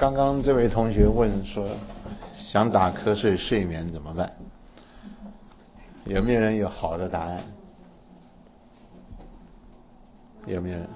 刚刚这位同学问说，想打瞌睡睡眠怎么办？有没有人有好的答案？有没有人？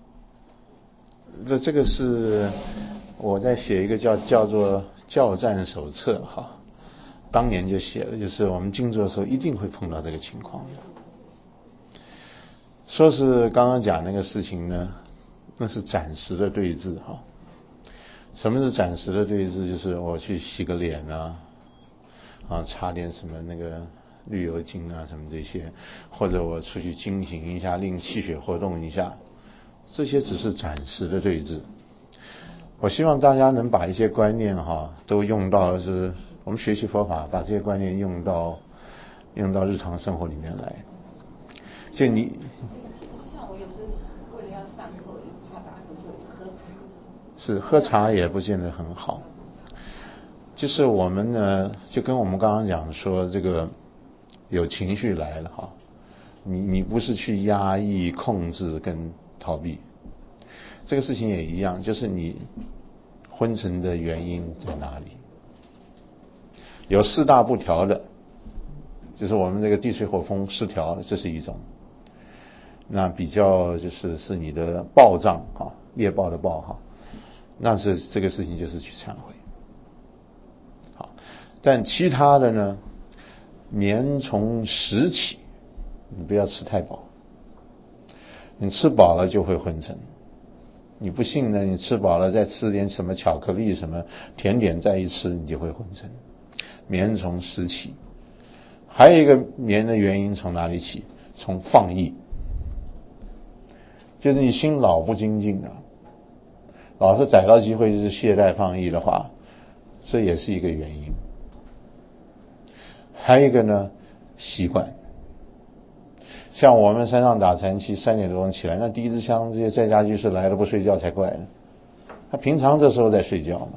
这个是我在写一个叫做教战手册哈，当年就写了，就是我们静坐的时候一定会碰到这个情况的。说是刚刚讲那个事情呢，那是暂时的对峙哈。什么是暂时的对峙？就是我去洗个脸擦点什么那个绿油精啊什么这些，或者我出去惊醒一下，令气血活动一下，这些只是暂时的对峙。我希望大家能把一些观念都用到，是我们学习佛法，把这些观念用到日常生活里面来。就你像我有时候为了要上课，怕打瞌睡，喝茶。 是喝茶也不见得很好。就是我们呢，就跟我们刚刚讲说，这个有情绪来了你不是去压抑、控制跟逃避，这个事情也一样，就是你昏沉的原因在哪里？有四大不调的，就是我们这个地水火风失调，这是一种。那比较是你的暴胀业报的暴那是这个事情就是去忏悔。好，但其他的呢，眠从食起，你不要吃太饱，你吃饱了就会昏沉。你不信呢，你吃饱了再吃点什么巧克力什么甜点再一吃，你就会昏沉。眠从食起。还有一个眠的原因从哪里起？从放逸，就是你心老不精进老是逮到机会就是懈怠放逸的话，这也是一个原因。还有一个呢，习惯。像我们山上打禅期3点多钟起来，那第一支香这些在家居士来了不睡觉才怪呢，他平常这时候在睡觉嘛。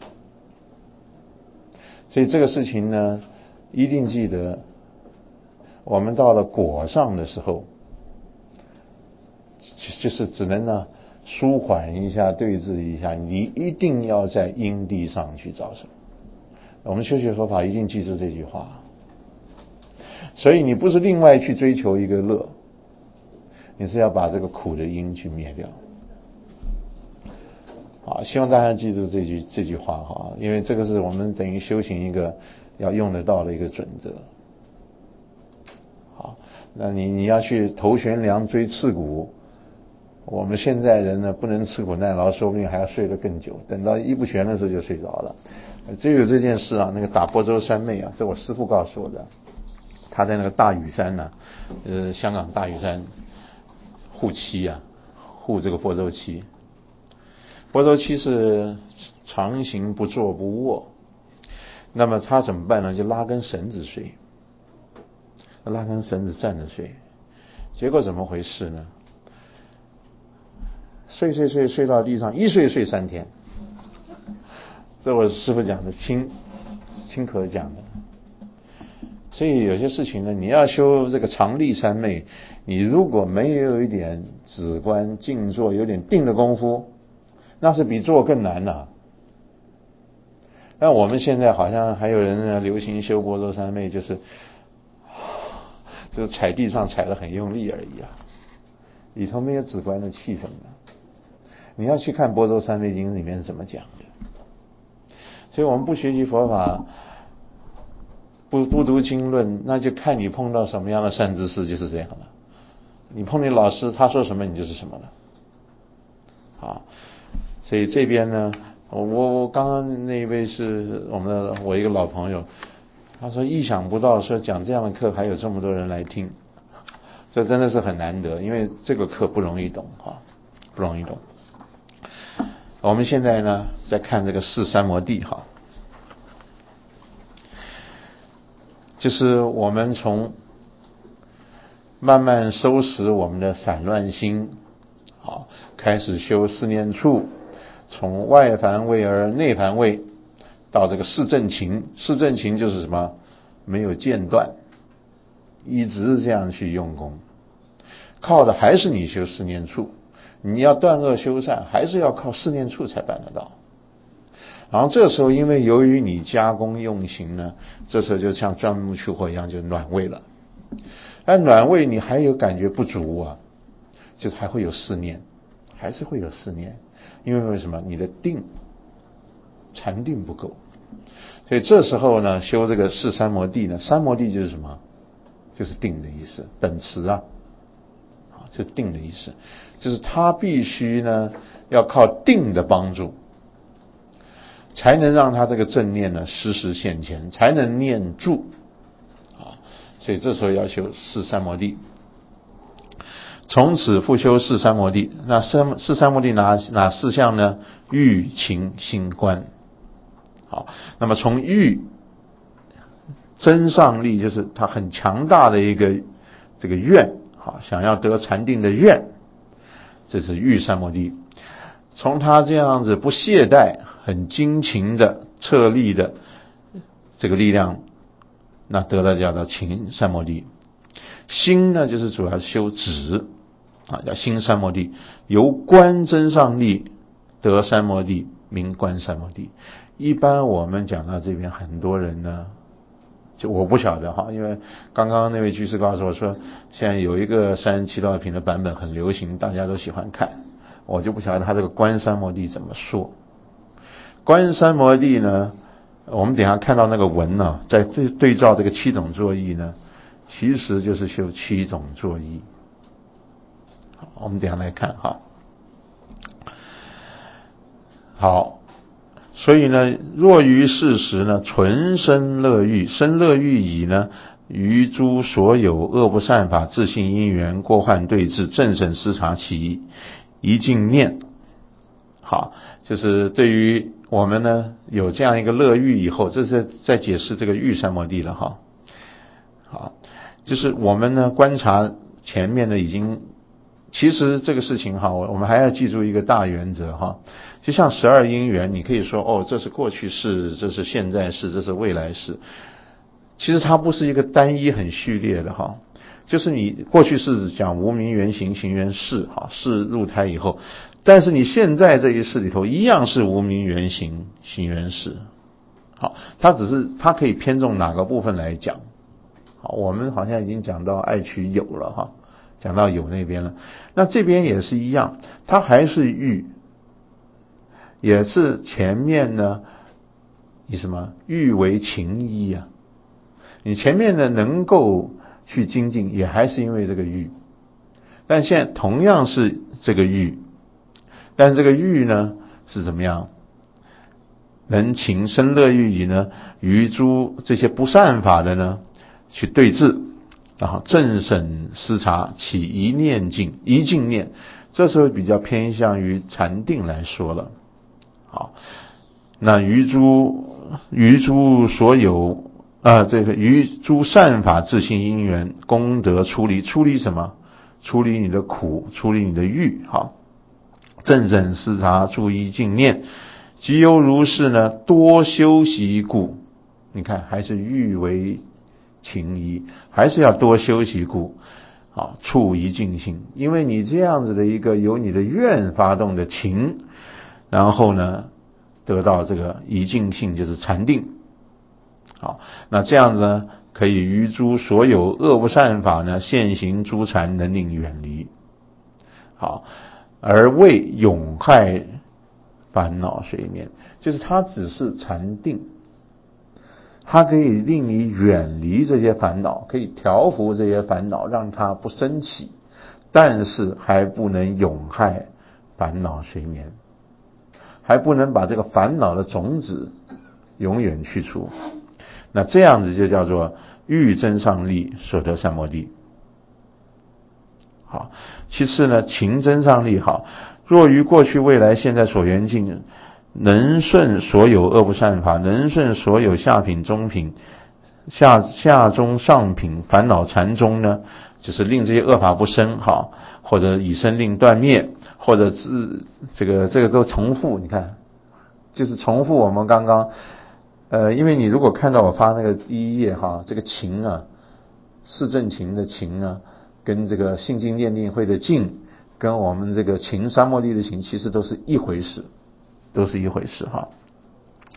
所以这个事情呢，一定记得，我们到了果上的时候，就是只能呢舒缓一下、对峙一下，你一定要在因地上去着手。我们修学佛法一定记住这句话。所以你不是另外去追求一个乐，你是要把这个苦的因去灭掉。好，希望大家记住这句话因为这个是我们等于修行一个要用得到的一个准则。好，那你要去头悬梁锥刺股，我们现在人呢不能吃苦耐劳，说不定还要睡得更久，等到一不悬的时候就睡着了。只有这件事那个打波州三昧这我师父告诉我的。他在那个大屿山香港大屿山护期护这个波州期。波州期是常行不坐不卧，那么他怎么办呢？就拉根绳子睡，拉根绳子站着睡。结果怎么回事呢？睡到地上，一睡3天。这我师父讲的，亲口讲的。所以有些事情呢，你要修这个常立三昧，你如果没有一点止观静坐，有点定的功夫，那是比坐更难的。但我们现在好像还有人呢流行修波州三昧，就是踩地上踩得很用力而已里头没有止观的气氛的。你要去看波州三昧经里面是怎么讲的。所以我们不学习佛法，不读经论，那就看你碰到什么样的善知识，就是这样的。你碰你老师，他说什么你就是什么了。所以这边呢，我刚刚那一位是我一个老朋友，他说意想不到，说讲这样的课还有这么多人来听，这真的是很难得，因为这个课不容易懂不容易懂。我们现在呢在看这个四三摩地就是我们从慢慢收拾我们的散乱心，开始修四念处，从外凡位而内凡位，到这个四正勤。四正勤就是什么？没有间断，一直这样去用功，靠的还是你修四念处。你要断恶修善，还是要靠四念处才办得到。 然后这时候因为由于你加工用刑呢，这时候就像钻木取火一样，就暖胃了。但暖胃你还有感觉不足啊，就还会有思念，还是会有思念，因为为什么？你的定禅定不够，所以这时候呢，修这个四三摩地呢，三摩地就是什么？就是定的意思，本词啊，就定的意思，就是他必须呢要靠定的帮助，才能让他这个正念呢时时现前，才能念住啊。所以这时候要修四三摩地。从此复修四三摩地。那四三摩地哪四项呢？欲勤心观。好，那么从欲增上力，就是他很强大的一个这个愿，好，想要得禅定的愿，这是欲三摩地。从他这样子不懈怠、很精勤的策力的这个力量，那得了叫做勤三摩地。心呢，就是主要修止啊，叫心三摩地。由观增上力，得三摩地，名观三摩地。一般我们讲到这边，很多人呢，就我不晓得哈，因为刚刚那位居士告诉我说，现在有一个37道品的版本很流行，大家都喜欢看，我就不晓得他这个观三摩地怎么说。观三摩地呢，我们等一下看到那个文呢，在对照这个七种作意呢，其实就是修七种作意。好，我们等一下来看哈。好，所以呢，若于事实呢，纯生乐欲，生乐欲已呢，于诸所有恶不善法、自性因缘、过患对治、正审思察其一境念。好，就是对于我们呢有这样一个乐欲以后，这是在解释这个欲三摩地了哈。好，就是我们呢观察前面呢已经，其实这个事情哈，我们还要记住一个大原则哈。就像12因缘，你可以说哦，这是过去式，这是现在式，这是未来式。其实它不是一个单一很序列的哈，就是你过去式讲无明缘行，行缘事，哈，事入胎以后，但是你现在这一世里头一样是无明缘行，行缘事。好，它只是它可以偏重哪个部分来讲。好，我们好像已经讲到爱取有了哈，讲到有那边了。那这边也是一样，它还是欲，也是前面呢以什么欲为情依啊？你前面呢能够去精进，也还是因为这个欲。但现在同样是这个欲，但这个欲呢是怎么样？能情生乐欲以呢，于诸这些不善法的呢去对治，然后正审思察，起一念境，一境念，这时候比较偏向于禅定来说了。好，那于诸所有这个于诸善法自性因缘功德出离什么？出离你的苦，出离你的欲。好，正审思察，注意净念，即犹如是呢，多修习故。你看，还是欲为情依，还是要多修习故。好，处一境性，因为你这样子的一个由你的愿发动的情，然后呢得到这个一境性，就是禅定。好，那这样子呢，可以于诸所有恶不善法呢，现行诸禅，能令远离。好，而为永害烦恼随眠，就是它只是禅定，它可以令你远离这些烦恼，可以调伏这些烦恼，让它不升起，但是还不能永害烦恼随眠，还不能把这个烦恼的种子永远去除。那这样子就叫做欲增上力，所得三摩地。好，其次呢，情增上力好，若于过去未来现在所缘境，能顺所有恶不善法，能顺所有下品中品下中上品烦恼禅中呢，就是令这些恶法不生好，或者以生令断灭，或者是这个都重复。你看，就是重复我们刚刚因为你如果看到我发那个第一页哈，这个情啊，四正情的情啊，跟这个性净念定慧的净，跟我们这个情三摩地的情，其实都是一回事，都是一回事哈。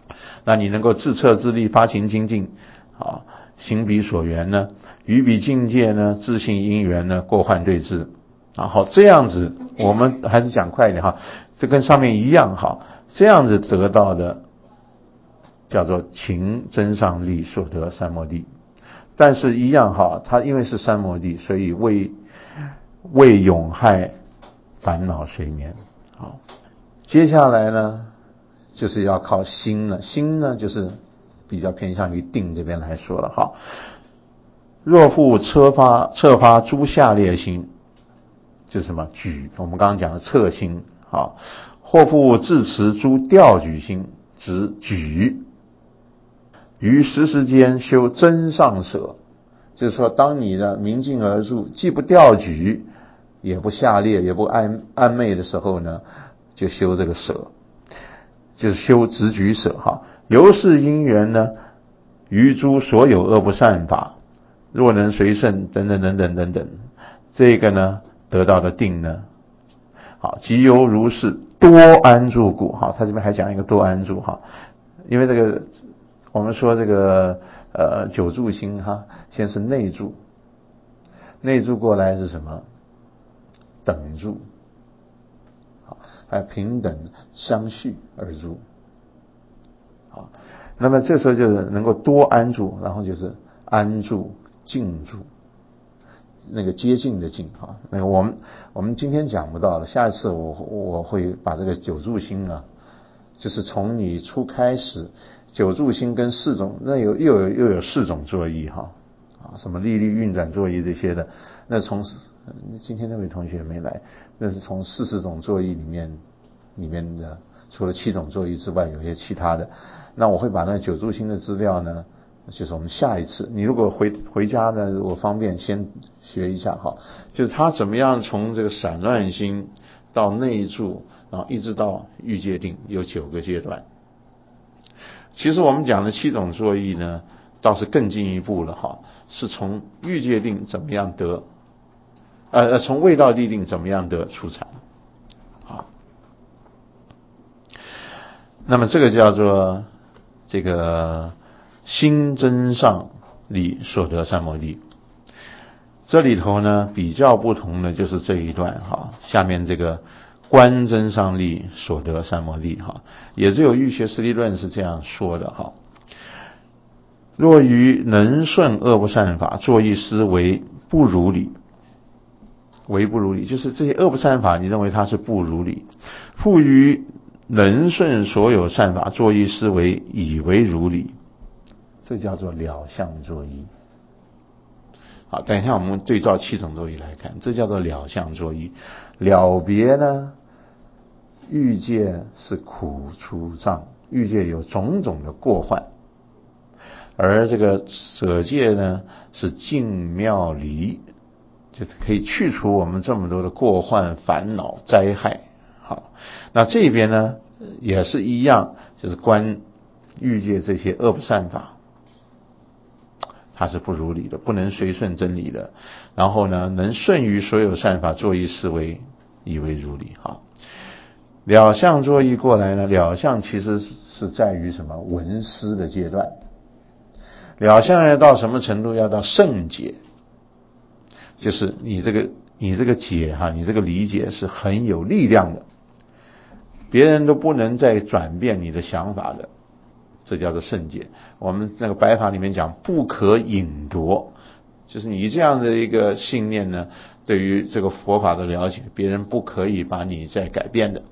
那你能够自测自立，发勤精进，啊，行彼所缘呢，于彼境界呢，自性因缘呢，过患对治。好，这样子我们还是讲快一点哈，这跟上面一样哈，这样子得到的叫做勤增上力所得三摩地。但是一样哈，它因为是三摩地，所以为永害烦恼随眠。好，接下来呢就是要靠心了，心呢就是比较偏向于定这边来说了哈。若复侧发诸下列心，就是什么举，我们刚刚讲的侧心，好，或复自持诸调举心，指举，于时间修真上舍，就是说，当你的明镜而住，既不调举，也不下列，也不暧昧的时候呢，就修这个舍，就是修直举舍哈。由是因缘呢，于诸所有恶不善法，若能随顺等等等等等等，这个呢得到的定呢，好，即由如是多安住故。好，他这边还讲一个多安住哈，因为这个我们说这个九住心哈，先是内住，内住过来是什么？等住，好，还平等相续而住。好，那么这时候就是能够多安住，然后就是安住、静住，那个接近的近哈。那个我们今天讲不到了，下一次我会把这个九住心啊，就是从你初开始，九住心跟四种，那又有四种作意哈，啊，什么历历运转作意这些的，那从今天那位同学没来，那是从40种作意里面的，除了7种作意之外，有些其他的。那我会把那九住心的资料呢，就是我们下一次，你如果回家呢，我方便先学一下哈，就是他怎么样从这个散乱心到内住，然后一直到欲界定，有9个阶段。其实我们讲的7种作意呢，倒是更进一步了哈，是从欲界定怎么样得，从未到地定怎么样得出禅。好，那么这个叫做这个心真上力所得三摩地。这里头呢比较不同的就是这一段哈，下面这个观真上力所得三摩地哈，也只有欲学实力论是这样说的哈。若于能顺恶不善法，作意思为不如理，为不如理，就是这些恶不善法，你认为它是不如理；复于能顺所有善法，作意思为以为如理，这叫做了相作意。好，等一下我们对照7种作意来看，这叫做了相作意。了别呢，欲界是苦除障，欲界有种种的过患，而这个舍界呢是净妙离，就可以去除我们这么多的过患、烦恼、灾害。好，那这边呢也是一样，就是观欲界这些恶不善法，它是不如理的，不能随顺真理的。然后呢，能顺于所有善法，作意思维，以为如理。好，了相作意过来呢，了相其实是在于什么？闻思的阶段。了相要到什么程度？要到圣解，就是你这个解哈，你这个理解是很有力量的，别人都不能再转变你的想法的，这叫做圣解。我们那个白法里面讲不可引夺，就是你这样的一个信念呢，对于这个佛法的了解，别人不可以把你再改变的。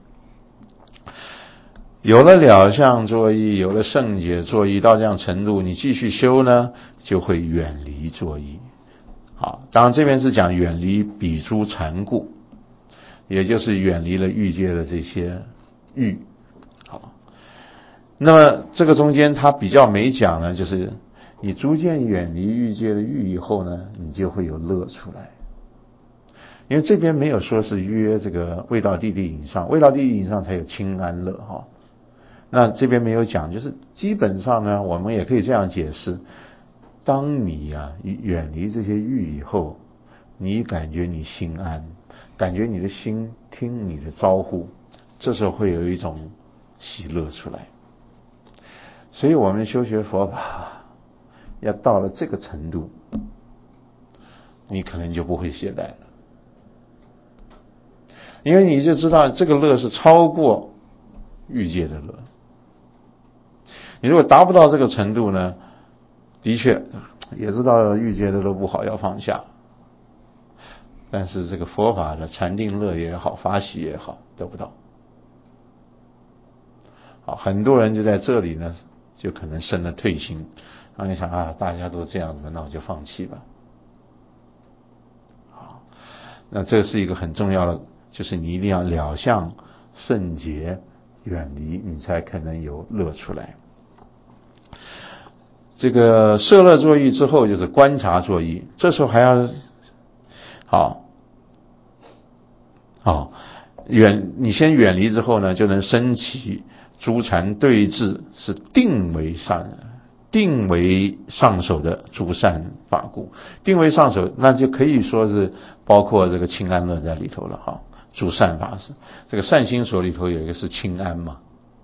有了了相作意，有了圣解作意，到这样程度，你继续修呢，就会远离作意。好，当然这边是讲远离彼诸缠故，也就是远离了欲界的这些欲。好，那么这个中间他比较没讲呢，就是你逐渐远离欲界的欲以后呢，你就会有乐出来。因为这边没有说是约这个未到地地以上，未到地地以上才有清安乐哈。那这边没有讲，就是基本上呢，我们也可以这样解释：当你远离这些欲以后，你感觉你心安，感觉你的心听你的招呼，这时候会有一种喜乐出来。 所以我们修学佛法要到了这个程度，你可能就不会懈怠了，因为你就知道这个乐是超过欲界的乐。你如果达不到这个程度呢，的确也知道欲界的乐不好，要放下，但是这个佛法的禅定乐也好，法喜也好，得不到。好，很多人就在这里呢，就可能生了退心，然后你想啊，大家都这样子，那我就放弃吧。好，那这是一个很重要的，就是你一定要了相圣洁，远离，你才可能有乐出来。这个摄乐作意之后就是观察作意，这时候还要你先远离之后呢，就能升起诸禅对治，是定为上首的诸善法故。定为上首，那就可以说是包括这个清安乐在里头了哈。诸善法是这个善心所里头有一个是清安嘛，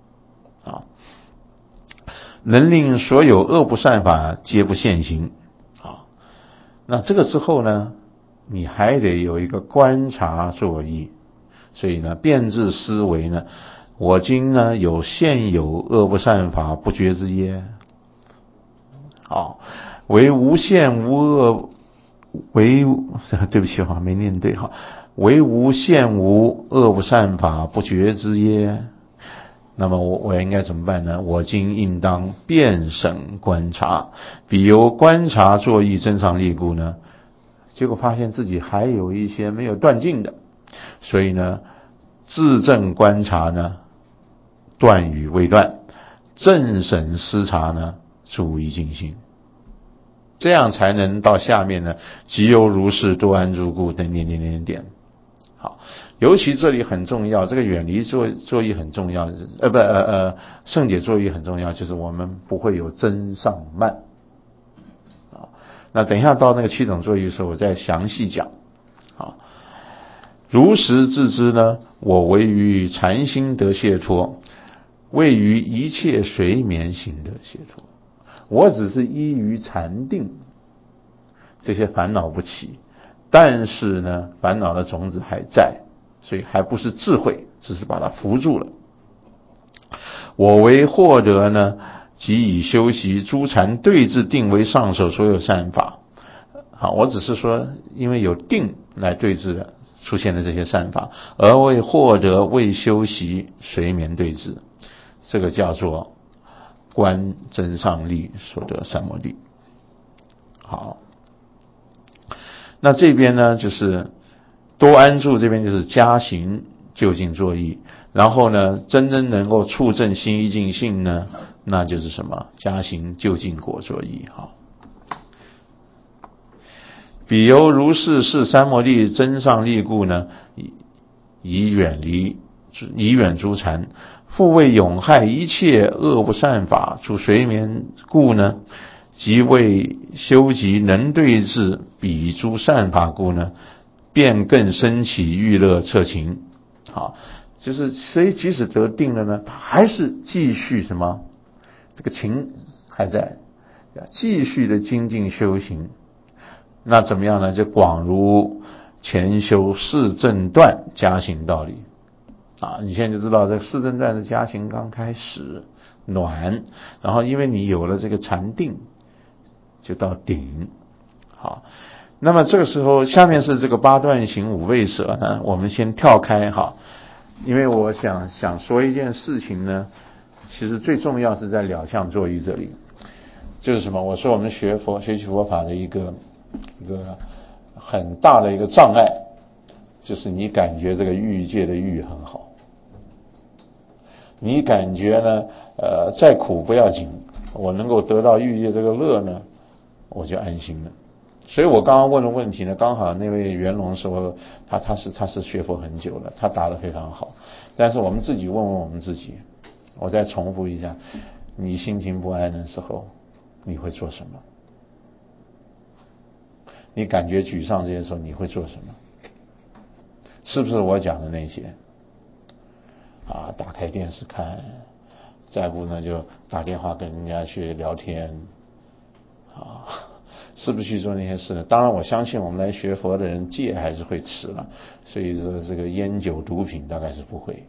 能令所有恶不善法皆不现行。那这个之后呢，你还得有一个观察作意。所以呢，变质思维呢，我今呢有现有恶不善法不觉之耶？好，为无现无恶，对不起哈，没念对哈，为无现无恶不善法不觉之耶？那么我应该怎么办呢？我今应当遍审观察，比由观察作意增上利故呢，结果发现自己还有一些没有断尽的，所以呢，自证观察呢，断与未断，正审思察呢，注意静心，这样才能到下面呢，即由如是多安住故等点。好，尤其这里很重要，这个远离作意很重要，圣解作意很重要，就是我们不会有增上慢。那等一下到那个七种作意的时候，我再详细讲。好，如实自知呢，我唯于禅心得解脱，未于一切随眠行得解脱。我只是依于禅定，这些烦恼不起，但是呢，烦恼的种子还在，所以还不是智慧，只是把它扶住了。我为获得呢，即以修习诸禅对治定为上首所有善法。好，我只是说，因为有定来对治的出现的这些善法，而为获得为修习随眠对治，这个叫做观真上力所得三摩地。好，那这边呢就是多安住，这边就是加行究竟作意，然后呢真正能够促证心一净性呢，那就是什么？加行究竟果作意。好，比由如是是三摩地真上力故呢，以远诸禅，复为永害一切恶不善法处随眠故呢，即为修集能对治彼诸善法故呢，便更升起欲乐彻情。好，就是所以即使得定了呢，他还是继续什么？这个情还在，继续的精进修行。那怎么样呢？就广如前修四正断加行道理。你现在就知道这四正断的加行刚开始暖，然后因为你有了这个禅定，就到顶。好，那么这个时候下面是这个八段行五位舍呢，我们先跳开哈，因为我想说一件事情呢，其实最重要是在了相作意这里，就是什么？我说我们学习佛法的一个很大的一个障碍，就是你感觉这个欲界的欲很好，你感觉呢再苦不要紧，我能够得到欲界这个乐呢，我就安心了。所以我刚刚问的问题呢，刚好那位袁龙说他是学佛很久了，他答得非常好。但是我们自己问问我们自己，我再重复一下，你心情不安的时候你会做什么？你感觉沮丧这些时候你会做什么？是不是我讲的那些打开电视看， 再不呢就打电话跟人家去聊天，是不是去做那些事呢？当然我相信我们来学佛的人戒还是会持了，所以说这个烟酒毒品大概是不会。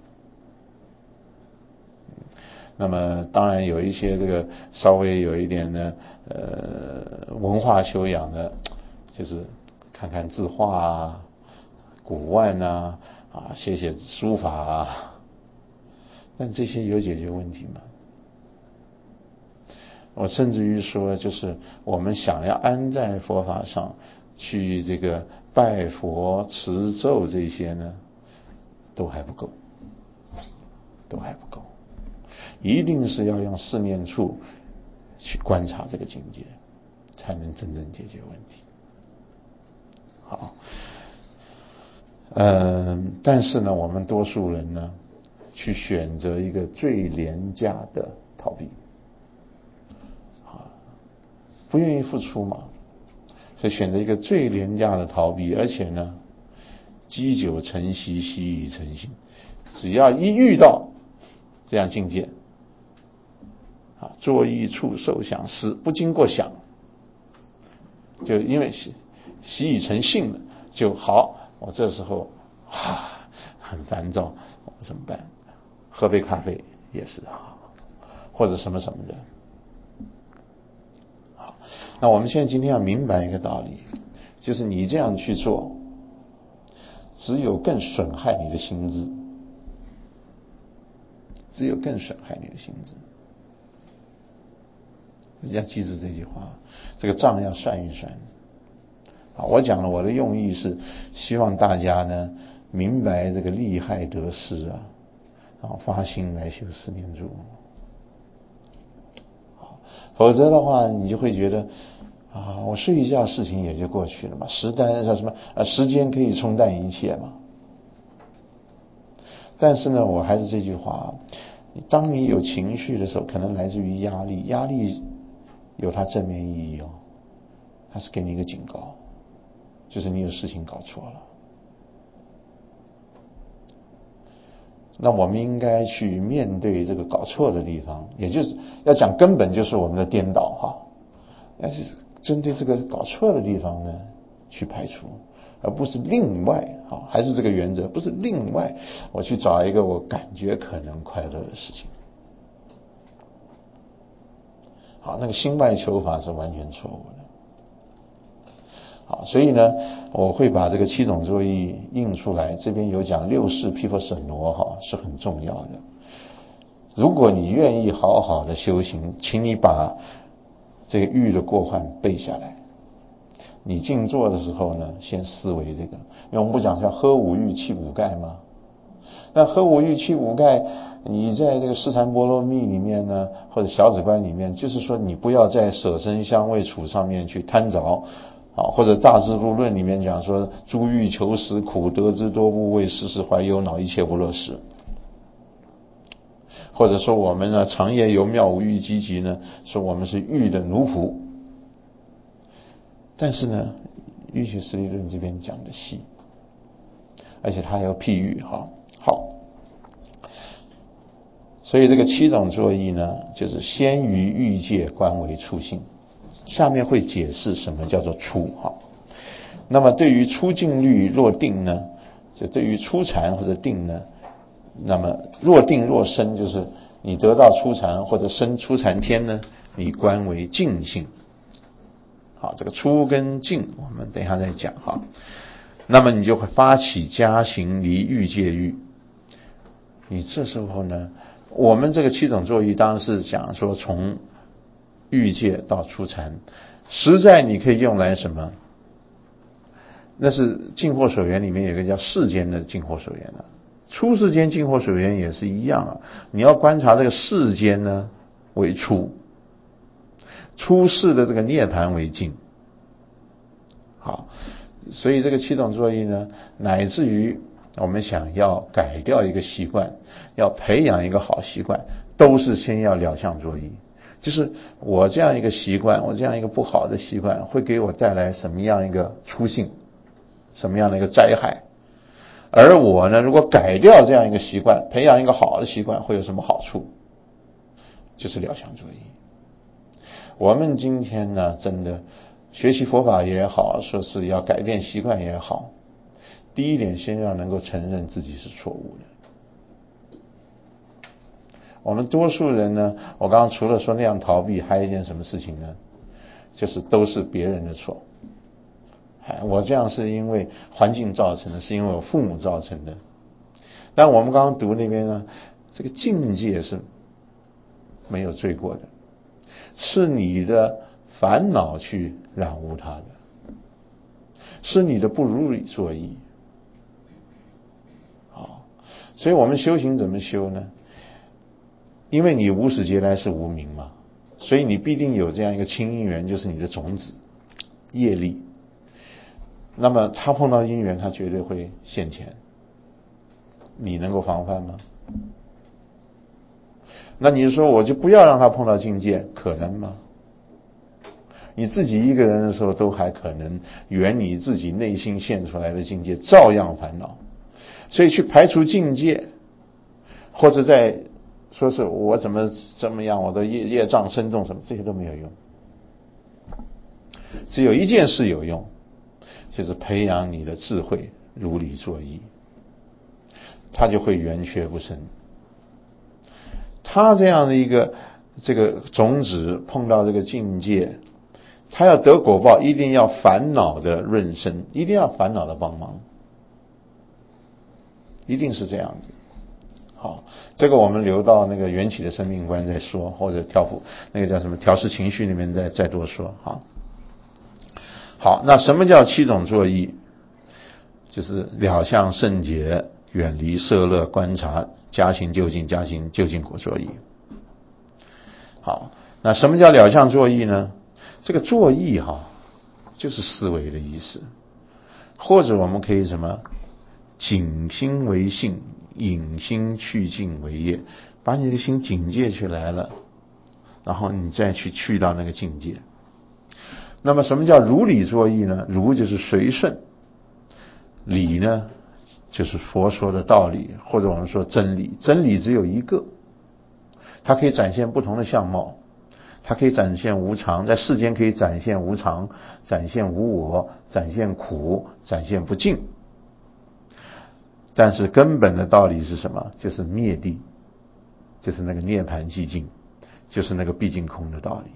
那么当然有一些这个稍微有一点呢文化修养的，就是看看字画啊、古玩啊、写写书法啊，但这些有解决问题吗？我甚至于说，就是我们想要安在佛法上去这个拜佛持咒这些呢，都还不够，一定是要用四念处去观察这个境界，才能真正解决问题。好，但是呢，我们多数人呢，去选择一个最廉价的逃避，不愿意付出嘛，所以选择一个最廉价的逃避，而且呢，积久成习，习已成性，只要一遇到这样境界，作意处受想思，不经过想，就因为习已成性了，就好。我这时候很烦躁，我怎么办？喝杯咖啡也是好，或者什么什么的。好，那我们现在今天要明白一个道理，就是你这样去做，只有更损害你的心智，要记住这句话，这个账要算一算。我讲了，我的用意是希望大家呢明白这个利害得失发心来修四念处。否则的话，你就会觉得我睡一觉事情也就过去了嘛，时间可以冲淡一切嘛。但是呢，我还是这句话，当你有情绪的时候，可能来自于压力有它正面意义它是给你一个警告，就是你有事情搞错了。那我们应该去面对这个搞错的地方，也就是要讲根本就是我们的颠倒但是针对这个搞错的地方呢去排除，而不是另外还是这个原则，不是另外我去找一个我感觉可能快乐的事情。那个心外求法是完全错误的。所以呢，我会把这个七种作意印出来，这边有讲六世毗婆舍那是很重要的。如果你愿意好好的修行，请你把这个欲的过患背下来。你静坐的时候呢，先思维这个，因为我们不讲叫喝五欲弃五盖吗？那喝五欲弃五盖，你在这个释禅波罗蜜里面呢，或者小止观里面，就是说你不要在舍身香味触上面去贪着或者大智度论里面讲说，诸欲求实苦，得之多不畏，时时怀忧恼，一切不乐时。或者说我们呢，长夜游妙无欲积极呢，说我们是欲的奴仆。但是呢，欲取实力论这边讲的细，而且它还有譬喻好，所以这个七种作意呢，就是先于欲界观为初性。下面会解释什么叫做初那么对于初静虑若定呢，就对于初禅或者定呢，那么若定若生，就是你得到初禅或者生初禅天呢，你观为静性。这个初跟静我们等一下再讲那么你就会发起加行离欲界欲。你这时候呢，我们这个七种作意当然是讲说从欲界到初禅，实在你可以用来什么？那是净惑所缘里面有一个叫世间的净惑所缘初世间净惑所缘也是一样你要观察这个世间呢为初，出世的这个涅槃为静。所以这个七种作意呢，乃至于我们想要改掉一个习惯，要培养一个好习惯，都是先要了相作意。就是我这样一个习惯，我这样一个不好的习惯，会给我带来什么样一个初性，什么样的一个灾害。而我呢，如果改掉这样一个习惯，培养一个好的习惯，会有什么好处？ 就是了相作意。我们今天呢，真的学习佛法也好，说是要改变习惯也好，第一点先要能够承认自己是错误的。我们多数人呢，我刚刚除了说那样逃避，还有一件什么事情呢？就是都是别人的错。我这样是因为环境造成的，是因为我父母造成的。但我们刚刚读那边呢，这个境界是没有罪过的，是你的烦恼去染污它的，是你的不如理作意。好，所以我们修行怎么修呢？因为你无始劫来是无明嘛，所以你必定有这样一个亲因缘，就是你的种子业力。那么他碰到因缘，他绝对会现前，你能够防范吗？那你说我就不要让他碰到境界，可能吗？你自己一个人的时候都还可能圆你自己内心现出来的境界，照样烦恼。所以去排除境界，或者在说是我怎么样，我的业障深重什么，这些都没有用。只有一件事有用，就是培养你的智慧，如理作意，它就会圆缺不生。他这样的一个这个种子碰到这个境界，他要得果报，一定要烦恼的润生，一定要烦恼的帮忙，一定是这样的。好，这个我们留到那个缘起的生命观再说，或者那个叫什么调试情绪里面再多说。好，那什么叫七种作意？就是了相圣洁，远离色乐，观察加行究竟，加行究竟果作意。好，那什么叫了相作意呢？这个作意就是思维的意思，或者我们可以什么警心为性，引心去境为业，把你的心警戒起来了，然后你再去到那个境界。那么什么叫如理作意呢？如就是随顺，理呢就是佛说的道理，或者我们说真理。真理只有一个，它可以展现不同的相貌，它可以展现无常，在世间可以展现无常，展现无我，展现苦，展现不净。但是根本的道理是什么？就是灭地，就是那个涅槃寂静，就是那个毕竟空的道理。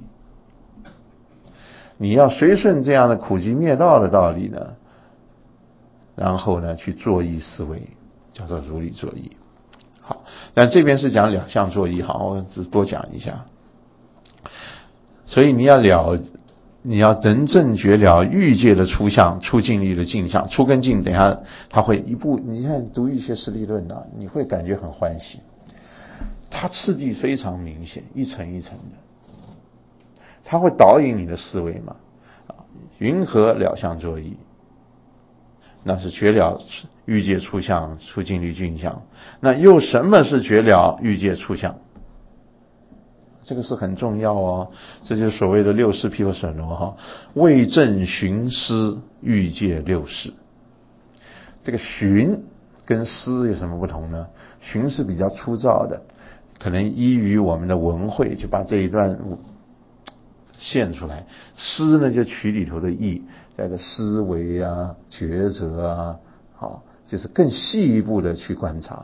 你要随顺这样的苦集灭道的道理呢，然后呢去作意思维，叫做如理作意。好，但这边是讲两相作意，我只多讲一下。所以你要能正觉了欲界的出相、出境力的境相。出跟境等一下他会一步，你看读一些释力论你会感觉很欢喜，它次第非常明显，一层一层的，它会导引你的思维嘛。云何了相作意？那是觉了欲界出相、出境力境相。那又什么是觉了欲界出相？这个是很重要这就是所谓的六识毗婆舍那为正寻思欲界六识。这个寻跟思有什么不同呢？寻是比较粗糙的，可能依于我们的文汇就把这一段现出来。思呢就取里头的意，带着思维抉择就是更细一步的去观察。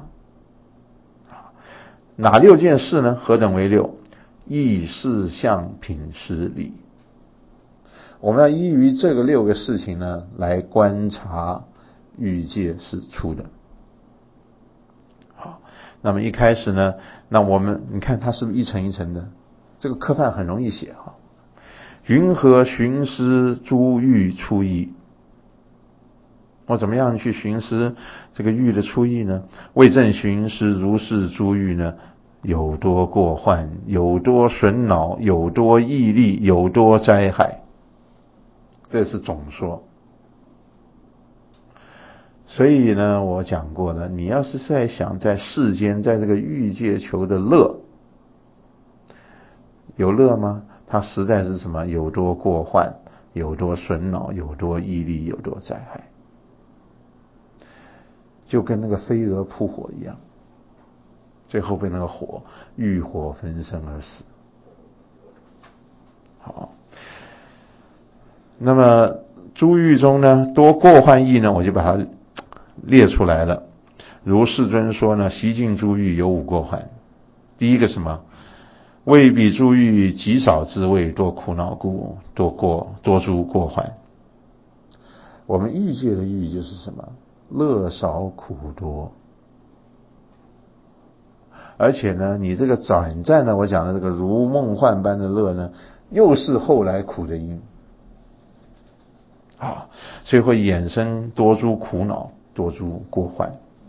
哪六件事呢？何等为六？意识相品识理。我们要依于这个六个事情呢来观察欲界是出的。好，那么一开始呢，那我们你看它是不是一层一层的？这个课范很容易写云何寻思诸欲出意？我怎么样去寻思这个欲的出意呢？为正寻思如是诸欲呢，有多过患，有多损恼，有多毅力，有多灾害。这是总说。所以呢，我讲过了，你要是在想在世间，在这个欲界求的乐，有乐吗？它实在是什么？有多过患，有多损恼，有多毅力，有多灾害。就跟那个飞蛾扑火一样， 最后被那个欲火焚身而死。好，那么诸欲中呢，多过患义呢，我就把它列出来了。如世尊说呢，习尽诸欲有5过患。第一个什么？未彼诸欲极少之谓多苦恼故，多诸过患。我们欲界的欲就是什么？乐少苦多。而且呢，你这个短暂的我讲的这个如梦幻般的乐呢，又是后来苦的因啊，所以会衍生多诸苦恼，多诸过患。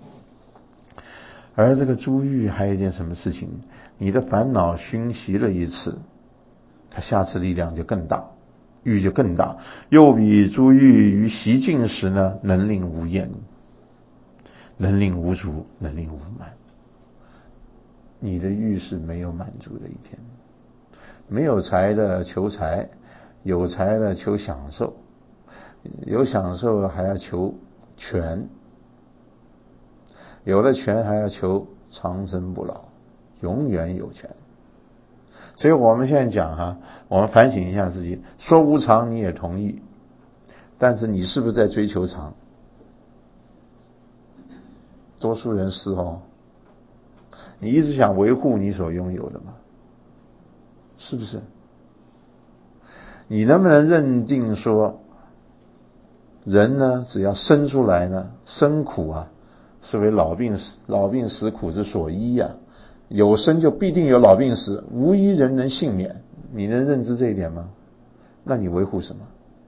而这个诸欲还有一件什么事情？你的烦恼熏习了一次，它下次力量就更大，欲就更大。又比诸欲于习尽时呢，能令无厌，能令无足，能令无满。你的欲是没有满足的一天。没有财的求财，有财的求享受，有享受还要求权，有了权还要求长生不老，永远有权。所以我们现在讲我们反省一下自己，说无常你也同意，但是你是不是在追求常？多数人是你一直想维护你所拥有的嘛，是不是？你能不能认定说，人呢，只要生出来呢，生苦是为老病死苦之所依有生就必定有老病死，无一人能幸免。你能认知这一点吗？那你维护什么？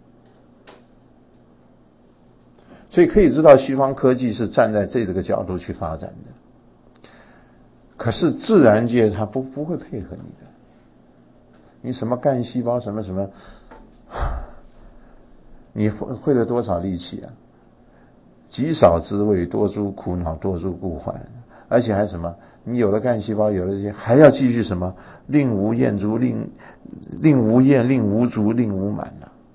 所以可以知道西方科技是站在这个角度去发展的，可是自然界它不会配合你的。你什么干细胞什么你费了多少力气极少之谓多诸苦恼，多诸故患。而且还什么？你有了干细胞，有了这些，还要继续什么？令无厌足，令无厌，令无足，令无满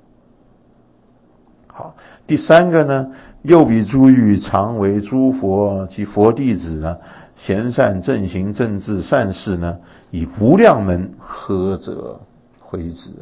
好，第三个呢，又比诸欲常为诸佛及佛弟子贤善正行正智善事呢，以无量门呵责挥之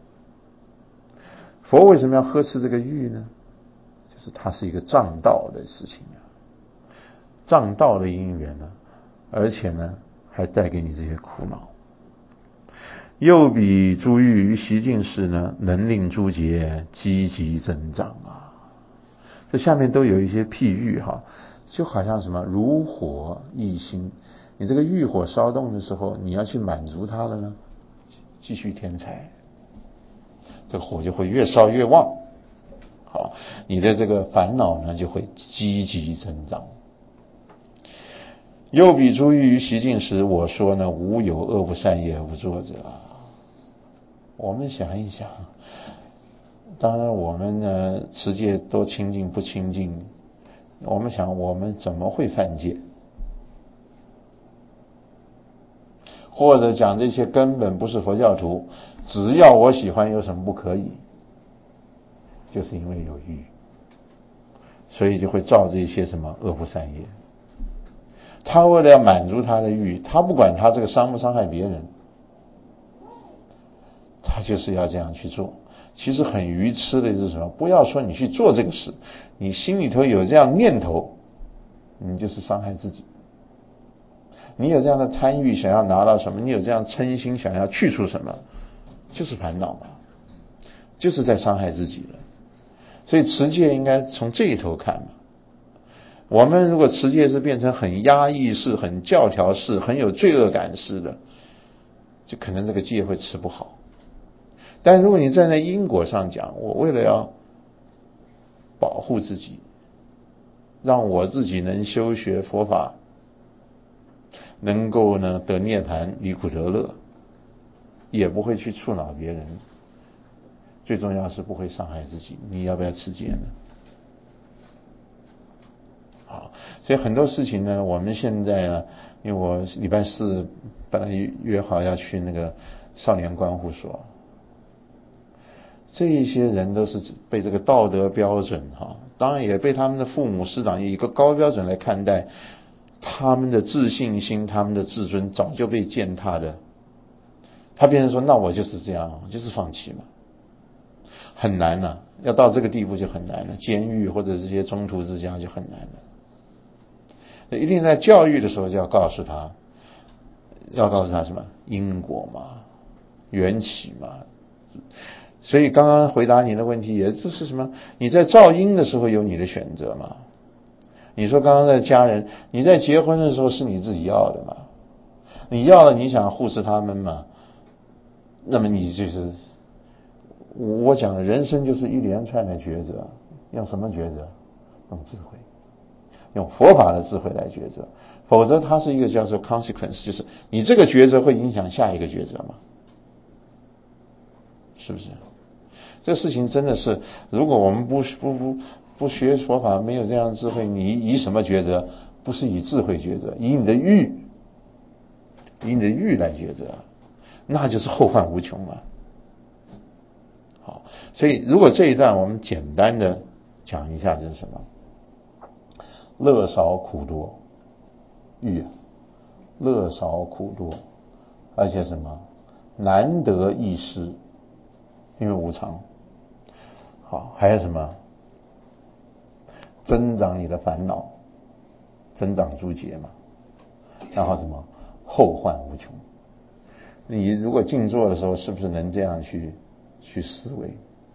佛为什么要呵斥这个欲呢？就是它是一个障道的事情障道的因缘而且呢还带给你这些苦恼。又比诸欲于习尽时呢，能令诸劫积极增长这下面都有一些譬喻就好像什么如火益心，你这个欲火烧动的时候，你要去满足它了呢，继续添柴，这个火就会越烧越旺。好，你的这个烦恼呢就会积极增长。又比诸欲于习尽时，我说呢，无有恶不善业不作者我们想一想，当然我们呢持戒多清净不清净，我们想我们怎么会犯戒？或者讲这些根本不是佛教徒，只要我喜欢有什么不可以？就是因为有欲，所以就会造这些什么恶不善业。他为了要满足他的欲，他不管他这个伤不伤害别人，他就是要这样去做。其实很愚痴的是什么？不要说你去做这个事，你心里头有这样念头，你就是伤害自己。你有这样的贪欲，想要拿到什么？你有这样嗔心，想要去除什么？就是烦恼嘛，就是在伤害自己了。所以持戒应该从这一头看嘛。我们如果持戒是变成很压抑式、很教条式、很有罪恶感式的，就可能这个戒会持不好。但如果你站在因果上讲，我为了要保护自己，让我自己能修学佛法，能够呢得涅槃、离苦得乐，也不会去触恼别人，最重要是不会伤害自己。你要不要持戒呢？好，所以很多事情呢，我们现在呢，因为我礼拜四本来约好要去那个少年观护所，这一些人都是被这个道德标准当然也被他们的父母师长以一个高标准来看待， 他们的自信心、他们的自尊早就被践踏的，他变成说那我就是这样，就是放弃嘛，很难啊，要到这个地步就很难了，监狱或者这些中途之家就很难了。一定在教育的时候就要告诉他什么因果嘛，缘起嘛。所以刚刚回答你的问题也就是什么，你在造因的时候有你的选择嘛。你说刚刚在家人，你在结婚的时候是你自己要的嘛，你要了你想护持他们嘛，那么你就是我讲的人生就是一连串的抉择，用什么抉择？用智慧，用佛法的智慧来抉择，否则它是一个叫做 consequence， 就是你这个抉择会影响下一个抉择嘛，是不是？这个事情真的是，如果我们不学佛法，没有这样的智慧，你以什么抉择？不是以智慧抉择，以你的欲来抉择，那就是后患无穷了。好，所以如果这一段我们简单的讲一下，就是什么？乐少苦多，欲乐少苦多，而且什么？难得易失，因为无常。好，还有什么？增长你的烦恼，增长诸结嘛。然后什么？后患无穷。你如果静坐的时候，是不是能这样去思维？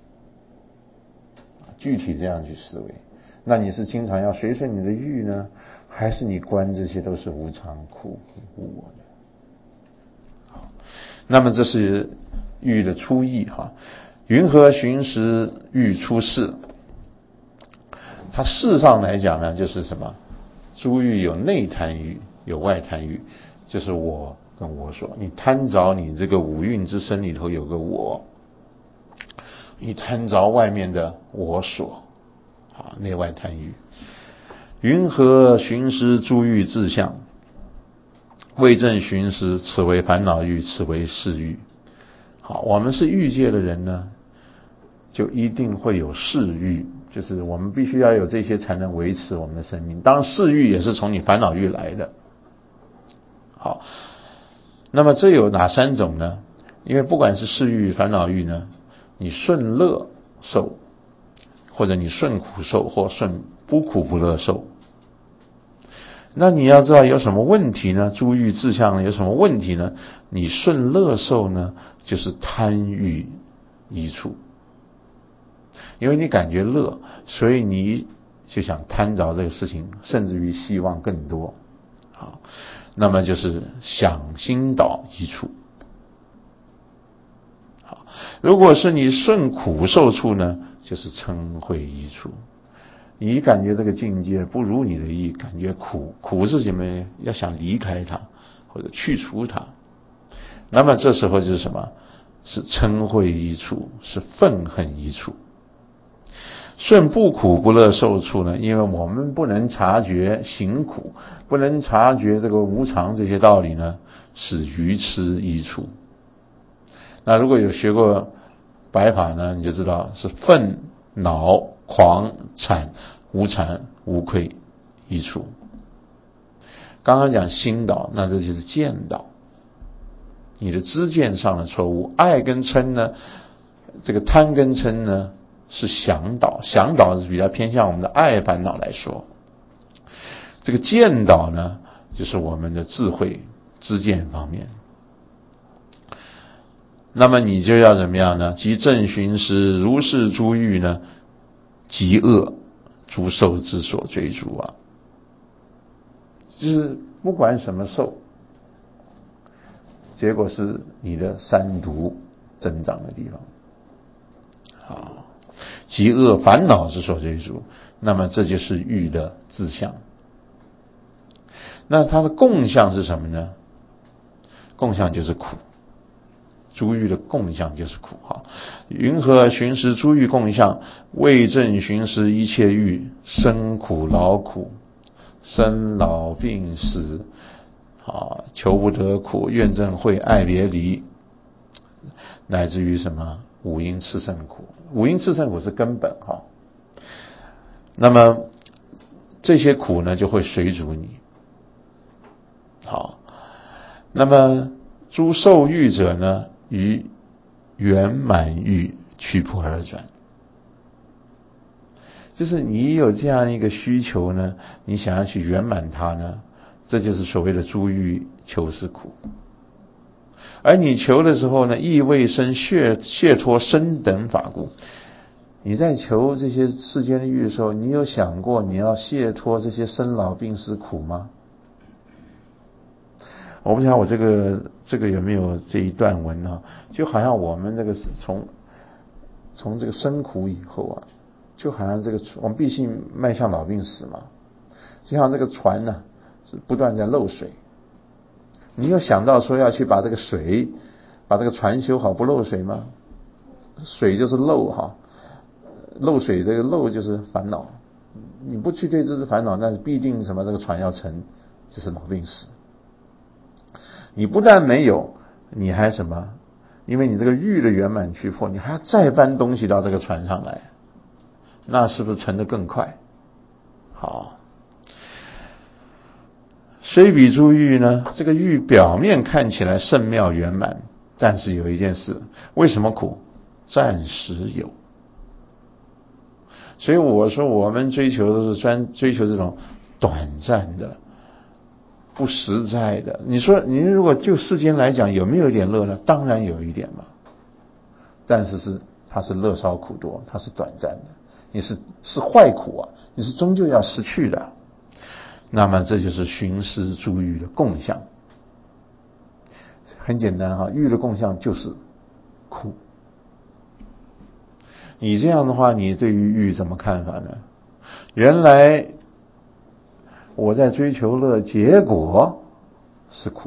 具体这样去思维，那你是经常要随顺你的欲呢，还是你观这些都是无常、苦、无我的？那么这是欲的初意哈。云何寻时欲出世？它事上来讲呢，就是什么？诸欲有内贪欲，有外贪欲，就是我跟我所。你贪着你这个五蕴之身里头有个我，你贪着外面的我所，内外贪欲。云何寻思诸欲自相？为正寻思，此为烦恼欲，此为世欲。好，我们是欲界的人呢，就一定会有世欲，就是我们必须要有这些才能维持我们的生命。当然世欲也是从你烦恼欲来的。好，那么这有哪三种呢？因为不管是世欲、烦恼欲呢，你顺乐受，或者你顺苦受，或顺不苦不乐受。那你要知道有什么问题呢？诸欲自相有什么问题呢？你顺乐受呢，就是贪欲依处，因为你感觉乐，所以你就想贪着这个事情，甚至于希望更多。好，那么就是想心导依处。好，如果是你顺苦受处呢，就是嗔恚依处。你感觉这个境界不如你的意，感觉苦是什么？要想离开它或者去除它，那么这时候就是什么？是嗔恚依处，是愤恨依处。顺不苦不乐受处呢？因为我们不能察觉行苦，不能察觉这个无常这些道理呢，是愚痴依处。那如果有学过白法呢，你就知道是愤恼狂惨无惭无愧依处。刚刚讲心导，那这就是见导，你的知见上的错误。爱跟嗔呢，这个贪跟嗔呢是想导，想导是比较偏向我们的爱烦恼来说。这个见导呢，就是我们的智慧知见方面。那么你就要怎么样呢？即正寻时，如是诸欲呢，极恶诸受之所追逐啊。就是不管什么受，结果是你的三毒增长的地方。好，极恶烦恼之所追逐，那么这就是欲的自相。那它的共相是什么呢？共相就是苦。诸欲的共相就是苦。好，云何寻时诸欲共相？为正寻时一切欲，生苦劳苦，生老病死，求不得苦，怨憎会，爱别离，乃至于什么五阴炽盛苦。五阴炽盛苦是根本哈。那么这些苦呢，就会随逐你。 好，那么诸受欲者呢，于圆满欲趋迫而转。就是你有这样一个需求呢，你想要去圆满它呢，这就是所谓的诸欲求是苦。而你求的时候呢，意未生解脱身等法故。你在求这些世间的欲的时候，你有想过你要解脱这些生老病死苦吗？我不知道我这个有没有这一段文啊，就好像我们这个从这个生苦以后啊，就好像这个我们必须迈向老病死嘛，就像这个船呢是不断在漏水，你有想到说要去把这个船修好不漏水吗？水就是漏哈，漏水这个漏就是烦恼，你不去对这是烦恼，那必定什么这个船要沉，就是老病死。你不但没有，你还什么？因为你这个欲的圆满趋迫，你还要再搬东西到这个船上来，那是不是沉得更快？好，虽彼诸欲呢，这个欲表面看起来甚妙圆满，但是有一件事，为什么苦？暂时有。所以我说我们追求都是追求这种短暂的不实在的。你说你如果就世间来讲，有没有一点乐呢？当然有一点嘛，但是它是乐少苦多，它是短暂的，你是坏苦啊，你是终究要失去的。那么这就是寻思诸欲的共相。很简单哈，欲的共相就是苦。你这样的话，你对于欲怎么看法呢？原来我在追求乐，结果是苦。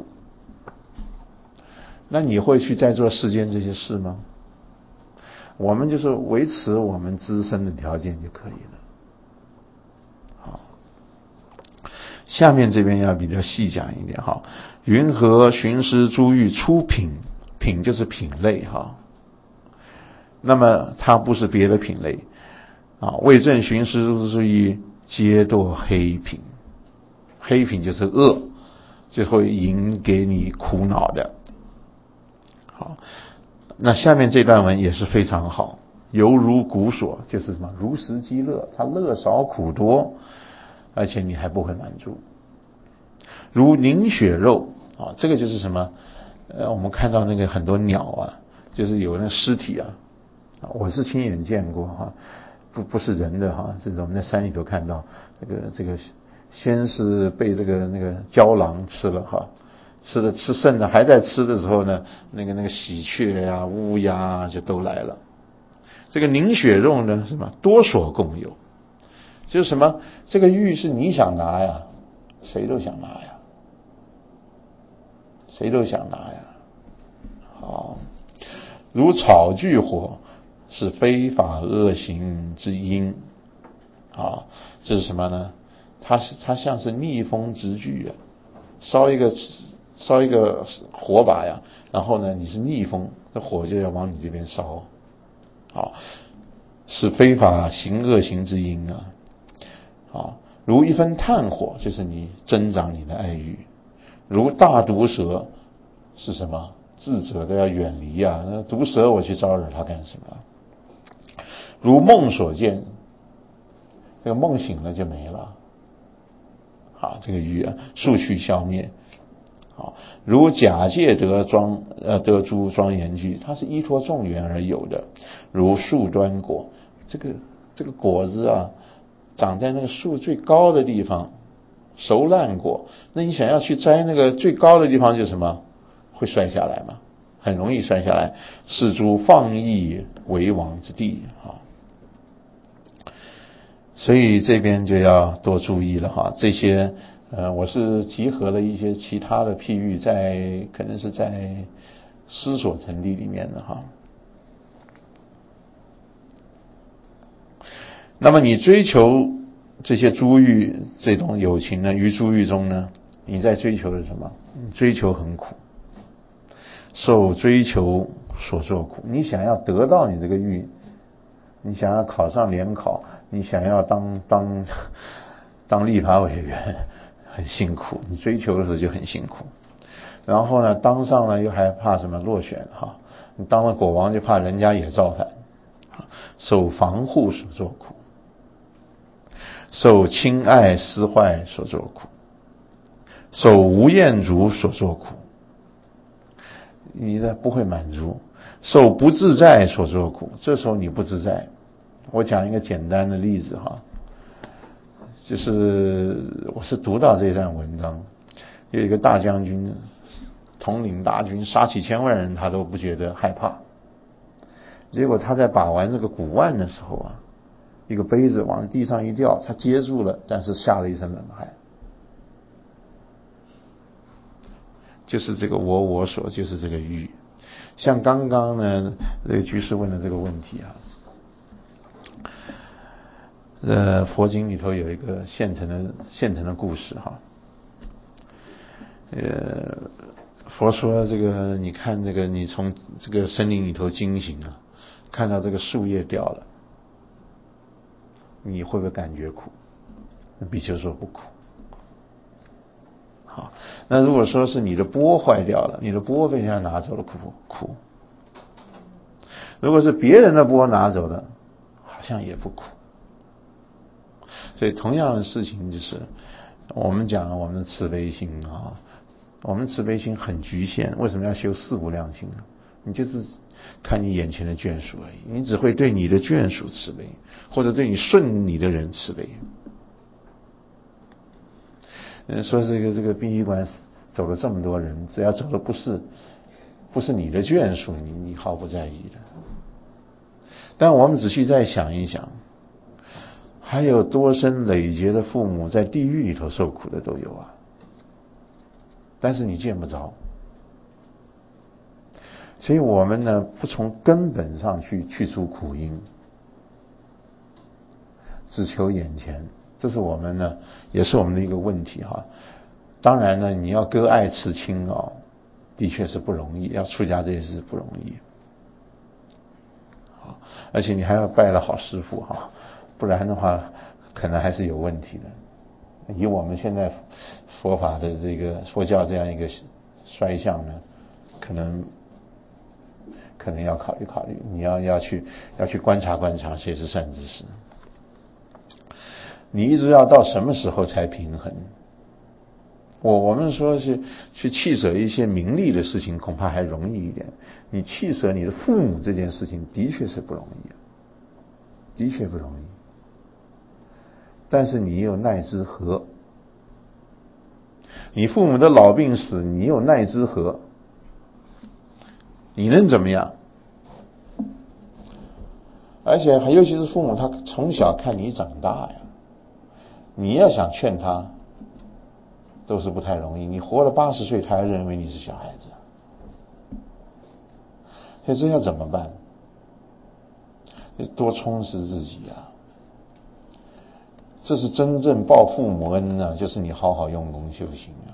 那你会去再做世间这些事吗？我们就是维持我们自身的条件就可以了。好，下面这边要比较细讲一点哈。云何寻思诸欲出品？品就是品类哈。那么它不是别的品类啊。为正寻思诸欲，皆堕黑品。黑品就是恶，就会引给你苦恼的。好，那下面这段文也是非常好，犹如古所，就是什么如实积乐，它乐少苦多，而且你还不会满足。如凝血肉啊，这个就是什么？我们看到那个很多鸟啊，就是有那个尸体啊，我是亲眼见过哈，不是人的哈，这是我们在山里头看到这个先是被那个郊狼吃了哈。吃剩的还在吃的时候呢，那个喜鹊呀、乌鸦就都来了。这个凝血肉呢，什么多所共有，就是什么这个玉是你想拿呀，谁都想拿呀，谁都想拿呀。好，如草炬火，是非法恶行之因。啊，这是什么呢？它像是逆风直炬啊，烧一个火把呀，然后呢，你是逆风，这火就要往你这边烧。好，是非法行恶行之因啊。好，如一分炭火，就是你增长你的爱欲。如大毒蛇，是什么？智者都要远离啊。那毒蛇我去招惹它干什么？如梦所见，这个梦醒了就没了。好，这个欲啊，速去消灭。好，如假借得诸庄严具，它是依托众缘而有的。如树端果，这个果子啊，长在那个树最高的地方，熟烂果。那你想要去摘那个最高的地方，就什么会摔下来嘛？很容易摔下来。是诸放逸为王之地啊。所以这边就要多注意了哈，这些我是集合了一些其他的譬喻，可能是在思所成地里面的哈。那么你追求这些诸欲这种有情呢，于诸欲中呢，你在追求的是什么？追求很苦，受追求所作苦。你想要得到你这个欲，你想要考上联考，你想要当立法委员， 很辛苦，你追求的时候就很辛苦。然后呢，当上了又还怕什么落选哈？你当了国王就怕人家也造反，受防护所作苦，受亲爱私坏所作苦，受无厌足所作苦。你的不会满足，受不自在所作苦，这时候你不自在。我讲一个简单的例子哈，就是我是读到这段文章，有一个大将军统领大军杀几千万人，他都不觉得害怕。结果他在把玩这个古玩的时候啊，一个杯子往地上一掉，他接住了，但是吓了一身冷汗。就是这个我所，就是这个欲。像刚刚呢这个居士问的这个问题啊，佛经里头有一个现成的故事哈。佛说这个，你看这个，你从这个森林里头经行啊，看到这个树叶掉了，你会不会感觉苦？比丘说不苦。好，那如果说是你的钵坏掉了，你的钵被人家拿走了，苦。如果是别人的钵拿走了，好像也不苦。所以同样的事情就是，我们讲我们的慈悲心啊，我们慈悲心很局限。为什么要修四无量心呢？你就是看你眼前的眷属而已，你只会对你的眷属慈悲，或者对你顺你的人慈悲。说这个殡仪馆走了这么多人，只要走的不是你的眷属，你毫不在意的。但我们仔细再想一想，还有多生累劫的父母在地狱里头受苦的都有啊，但是你见不着。所以我们呢，不从根本上去除苦因，只求眼前，这是我们呢，也是我们的一个问题哈。当然呢，你要割爱慈亲哦，的确是不容易，要出家这件事不容易。而且你还要拜了好师父哈，不然的话可能还是有问题的。以我们现在佛法的这个佛教这样一个衰相呢，可能要考虑考虑，你要去观察观察谁是善知识。你一直要到什么时候才平衡？我们说是去弃舍一些名利的事情，恐怕还容易一点。你弃舍你的父母这件事情，的确是不容易，的确不容易。但是你有奈之何？你父母的老病死，你有奈之何？你能怎么样？而且尤其是父母，他从小看你长大呀，你要想劝他，都是不太容易。你活了80岁，他还认为你是小孩子，所以这要怎么办？多充实自己啊！这是真正报父母恩啊，就是你好好用功修行啊。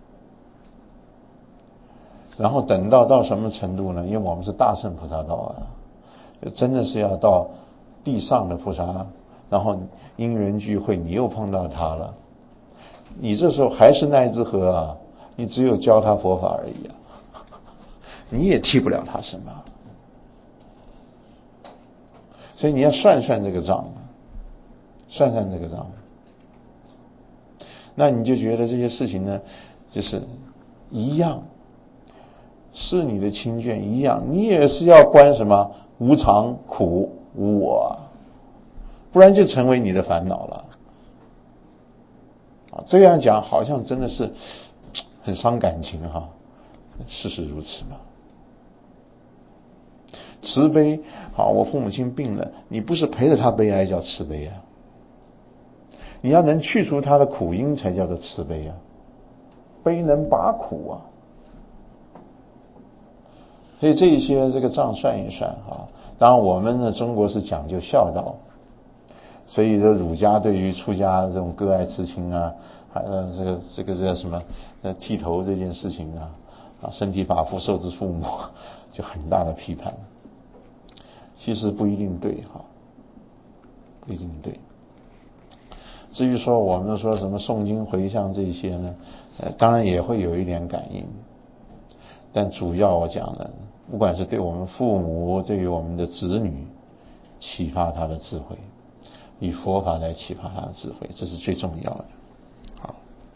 然后等到什么程度呢？因为我们是大乘菩萨道啊，真的是要到地上的菩萨，然后因缘聚会，你又碰到他了，你这时候还是奈之何啊？你只有教他佛法而已啊，你也替不了他什么。所以你要算算这个账，算算这个账。那你就觉得这些事情呢，就是一样，是你的亲眷一样，你也是要观什么无常、苦、无我，不然就成为你的烦恼了。这样讲好像真的是很伤感情哈，事实如此嘛。慈悲，好，我父母亲病了，你不是陪着他悲哀叫慈悲啊，你要能去除他的苦因才叫做慈悲啊，悲能拔苦啊。所以这一些这个账算一算啊，当然我们呢中国是讲究孝道，所以这儒家对于出家这种割爱慈亲啊，还有这个叫什么剃头这件事情啊，身体发肤受之父母，就很大的批判。其实不一定对哈，不一定对。 至于说我们说什么诵经回向这些呢，当然也会有一点感应，但主要我讲的，不管是对我们父母，对于我们的子女，启发他的智慧，以佛法来启发他的智慧，这是最重要的。好，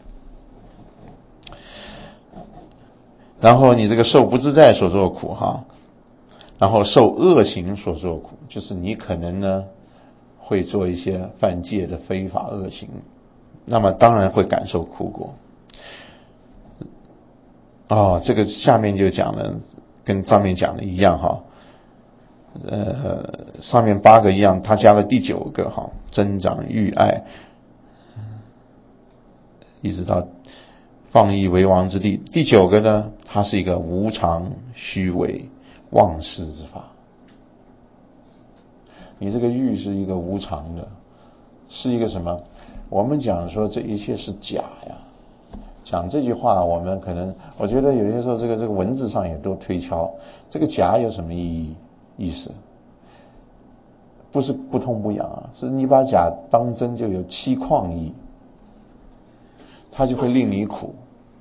然后你这个受不自在所作苦哈，然后受恶行所作苦，就是你可能呢会做一些犯戒的非法恶行，那么当然会感受苦果。这个下面就讲了，跟上面讲的一样哈，上面8个一样，他加了第9个哈，增长欲爱，一直到放逸为王之地。第9个呢，它是一个无常虚伪忘失之法。你这个欲是一个无常的，是一个什么？我们讲说这一切是假呀。讲这句话，我们可能我觉得有些时候这个文字上也都推敲，这个假有什么意思？不是不痛不痒啊，是你把假当真就有7旷意，它就会令你苦。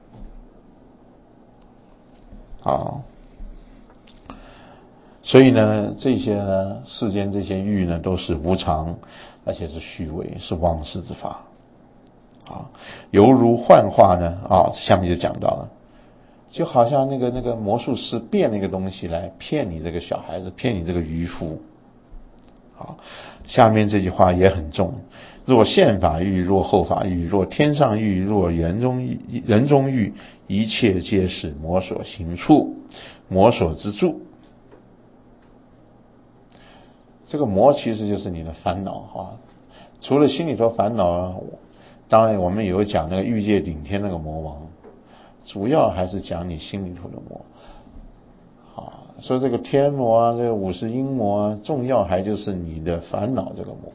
所以呢，这些呢，世间这些欲呢，都是无常，而且是虚伪，是妄事之法。犹如幻化呢，下面就讲到了，就好像那个魔术师变那个东西来骗你这个小孩子，骗你这个渔夫。下面这句话也很重：若宪法欲，若后法欲，若天上欲，若人中欲，一切皆是魔所行处，魔所之助。这个魔其实就是你的烦恼除了心里头烦恼，当然我们也有讲那个欲界顶天那个魔王，主要还是讲你心里头的魔。说这个天魔啊，这个50阴魔啊，重要还就是你的烦恼这个魔。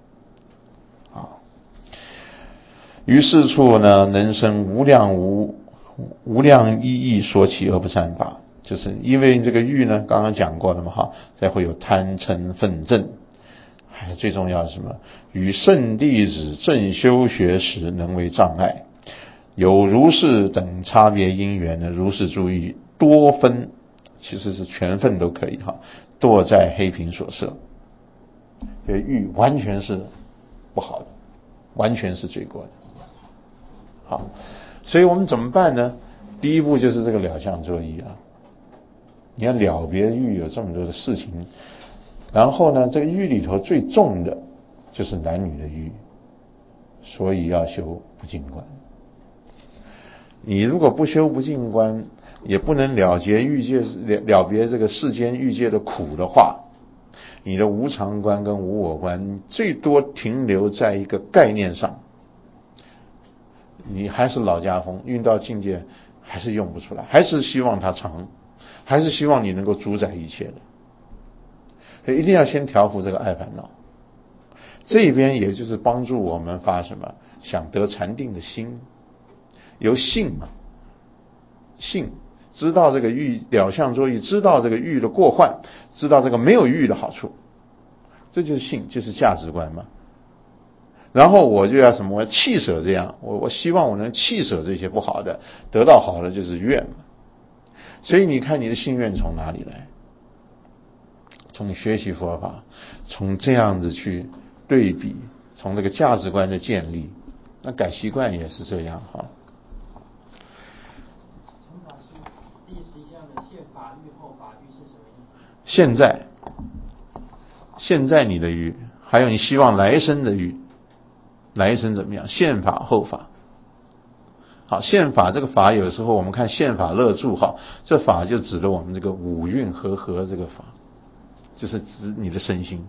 于是处呢，能生无量意义所起而不善法，就是因为这个欲呢，刚刚讲过了嘛才会有贪嗔愤憎。还最重要的是什么？与圣弟子正修学时能为障碍。有如是等差别因缘呢，如是诸欲多分，其实是全分都可以堕在黑瓶所摄。这欲完全是不好的，完全是罪过的。所以我们怎么办呢？第一步就是这个了相作意你要了别欲有这么多的事情，然后呢，这个欲里头最重的就是男女的欲，所以要修不净观。你如果不修不净观，也不能了别这个世间欲界的苦的话，你的无常观跟无我观最多停留在一个概念上，你还是老家风，运到境界还是用不出来，还是希望它长，还是希望你能够主宰一切的。所以一定要先调伏这个爱烦恼，这边也就是帮助我们发什么想得禅定的心，由信信知道这个欲了相作意，知道这个欲的过患，知道这个没有欲的好处，这就是信，就是价值观嘛。然后我就要什么？我要弃舍这样，我希望我能弃舍这些不好的，得到好的就是愿嘛。所以你看你的心愿从哪里来？从学习佛法，从这样子去对比，从这个价值观的建立，那改习惯也是这样陈法师，第11项的宪法欲后法欲是什么意思？ 现在你的欲，还有你希望来生的欲，来生怎么样？宪法后法。宪法这个法有时候我们看宪法乐注这法就指的我们这个五蕴和这个法，就是指你的身心。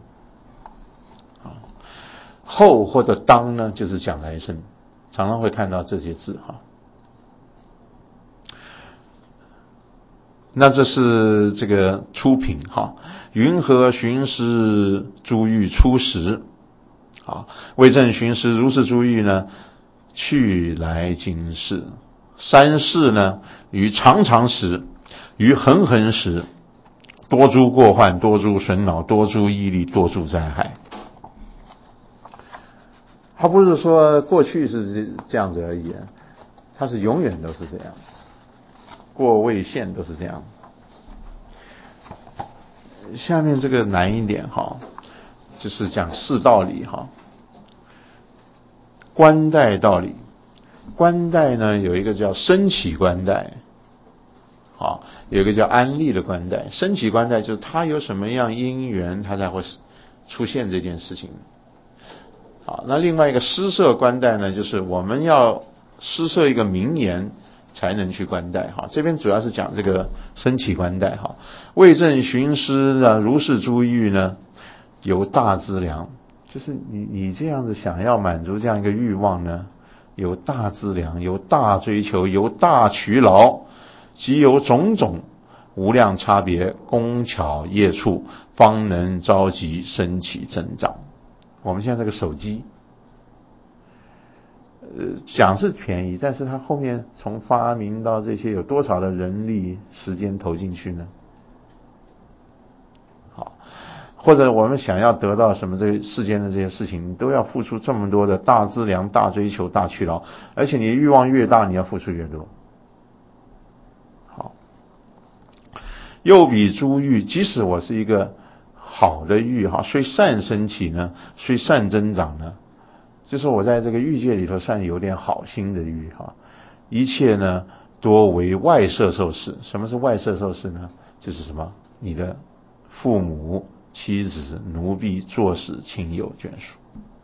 后或者当呢，就是讲来生，常常会看到这些字那这是这个初品云何寻思诸欲初时？为正寻思如是诸欲呢，去来今世三世呢，于常常时，于恒恒时，多诸过患，多诸损恼，多诸业力，多诸灾害。 它不是说过去是这样子而已，它是永远都是这样，过位线都是这样。下面这个难一点哈，就是讲事道理哈。观待道理，观待呢有一个叫升起观待，好，有一个叫安立的观待。升起观待就是它有什么样因缘，它才会出现这件事情。好，那另外一个施设观待呢，就是我们要施设一个名言才能去观待哈。这边主要是讲这个升起观待哈。为政寻师呢，如是诸欲呢，有大资粮。就是你这样子想要满足这样一个欲望呢，有大资粮，有大追求，有大劬劳，即有种种无量差别工巧业处，方能召集升起增长。我们现在这个手机，讲是便宜，但是它后面从发明到这些有多少的人力时间投进去呢？好，或者我们想要得到什么这个世间的这些事情，你都要付出这么多的大资粮、大追求、大劬劳，而且你欲望越大，你要付出越多。好，又比诸欲，即使我是一个好的欲哈，虽善升起呢，虽善增长呢，就是我在这个欲界里头算有点好心的欲哈。一切呢多为外摄受事。什么是外摄受事呢？就是什么？你的父母、妻子、奴婢、坐使、亲友、眷属，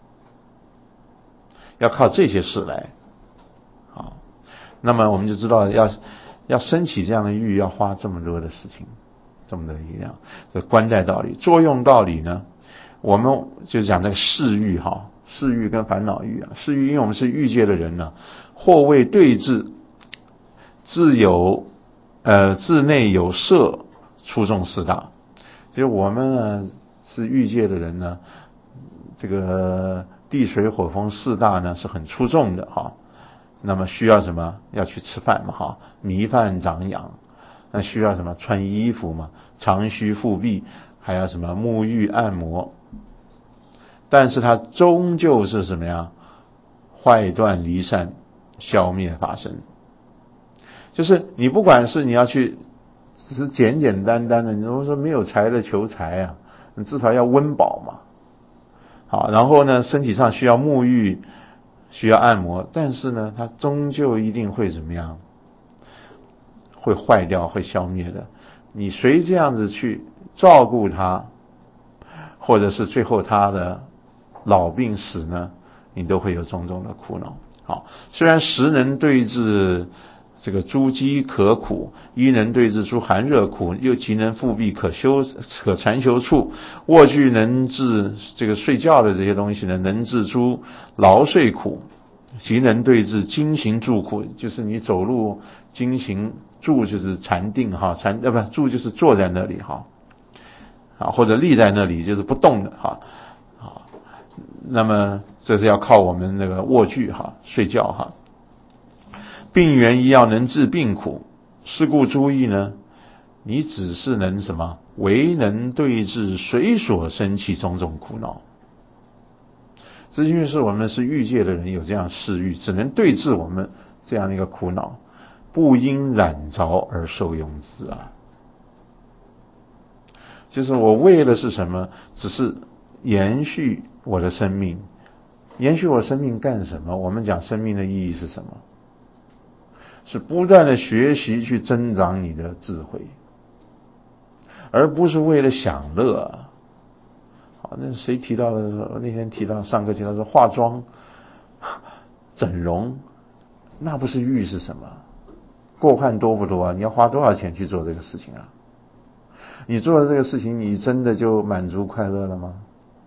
要靠这些事来。好，那么我们就知道要升起这样的欲，要花这么多的事情，这么多的力量。这观待道理、作用道理呢，我们就讲这个事欲哈，事欲跟烦恼欲啊。事欲，因为我们是欲界的人呢，或为对治，自内有摄，出众四大。就是我们呢是欲界的人呢，这个地水火风四大呢是很出众的哈。那么需要什么？要去吃饭嘛哈，弥饭长养。那需要什么？穿衣服嘛，长须覆臂，还要什么？沐浴按摩。但是它终究是什么呀？坏断离散，消灭法身。就是你不管是你要去只是简简单单的，你如果说没有财的求财啊，你至少要温饱嘛。好，然后呢，身体上需要沐浴，需要按摩，但是呢，它终究一定会怎么样？会坏掉，会消灭的。你谁这样子去照顾它，或者是最后它的老病死呢，你都会有种种的苦恼。好，虽然食能对治这个诸饥可苦，衣能对治诸寒热苦，又其能覆蔽可缠修处，卧具能治这个睡觉的这些东西呢，能治诸劳睡苦，其能对治经行住苦，就是你走路经行，住就是禅定哈，住就是坐在那里哈，或者立在那里就是不动的哈。那么这是要靠我们那个卧具哈，睡觉哈。病源医药能治病苦，是故诸意呢，你只是能什么？唯能对治随所生起种种苦恼。这因为是我们是欲界的人，有这样嗜欲，只能对治我们这样的一个苦恼，不因染着而受用之啊。就是我为的是什么？只是延续我的生命。延续我的生命干什么？我们讲生命的意义是什么？是不断的学习去增长你的智慧，而不是为了享乐。好，那谁提到的？那天提到上课提到说化妆、整容，那不是欲是什么？过患多不多啊？你要花多少钱去做这个事情啊？你做了这个事情，你真的就满足快乐了吗？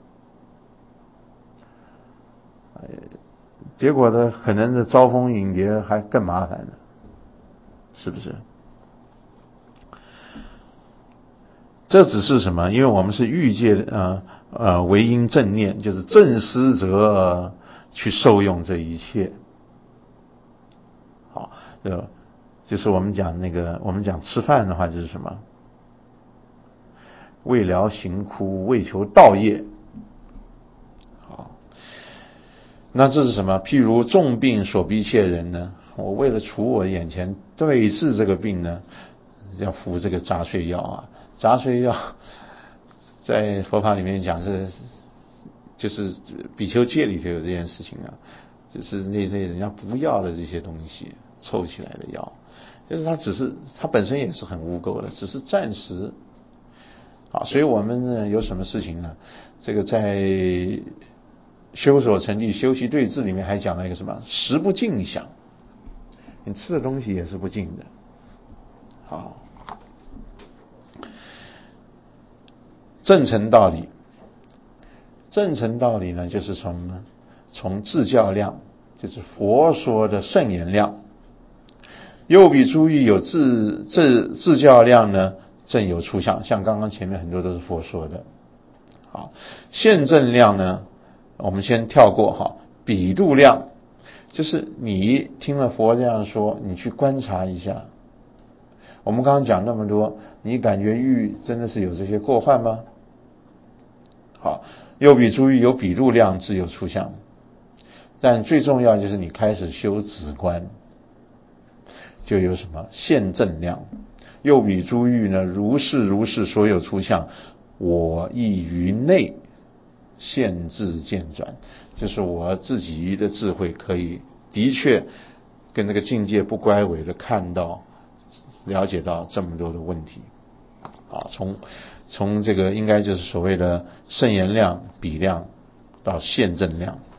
结果呢，可能的招蜂引蝶还更麻烦呢，是不是？这只是什么？因为我们是欲界的唯因正念，就是正思者去受用这一切。好，就是我们讲我们讲吃饭的话，就是什么？为了行枯，为求道业。好， 那这是什么？譬如重病所逼切人呢，我为了除我眼前对治这个病呢，要服这个杂碎药啊。杂碎药在佛法里面讲就是比丘戒里头有这件事情啊，就是那些人家不要的这些东西凑起来的药，就是它本身也是很污垢的，只是暂时。好，所以我们呢有什么事情呢？这个在修所成立修习对治里面还讲了一个什么？食不净想，你吃的东西也是不净的。好，正诚道理，正诚道理呢，就是从自教量，就是佛说的圣言量。又比诸欲有自教量呢，正有出相，像刚刚前面很多都是佛说的。好，现正量呢，我们先跳过哈。比度量就是你听了佛这样说，你去观察一下。我们刚刚讲那么多，你感觉欲真的是有这些过患吗？好，又比诸欲有比度量，自有出相。但最重要就是你开始修止观，就有什么现正量。又比诸欲呢，如是所有出相，我亦于内现智见转，就是我自己的智慧可以的确跟这个境界不乖违的看到了解到这么多的问题。啊，从这个应该就是所谓的圣言量、比量到现正量。